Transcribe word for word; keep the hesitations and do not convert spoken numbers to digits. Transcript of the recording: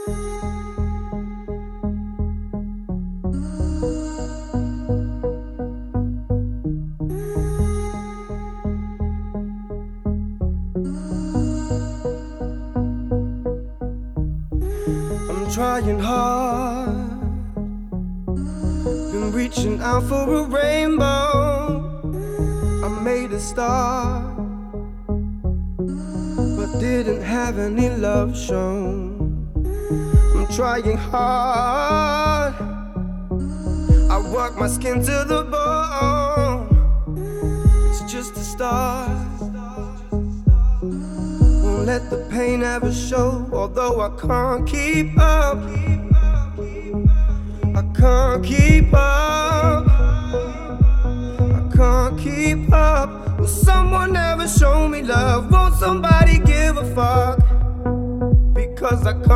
I'm trying hard, been reaching out for a rainbow. I made a start, but didn't have any love shown. I'm trying hard, I work my skin to the bone. It's just a start, won't let the pain ever show. Although I can't keep up, I can't keep up, I can't keep up. Will someone ever show me love? Won't somebody give a fuck? Because I can't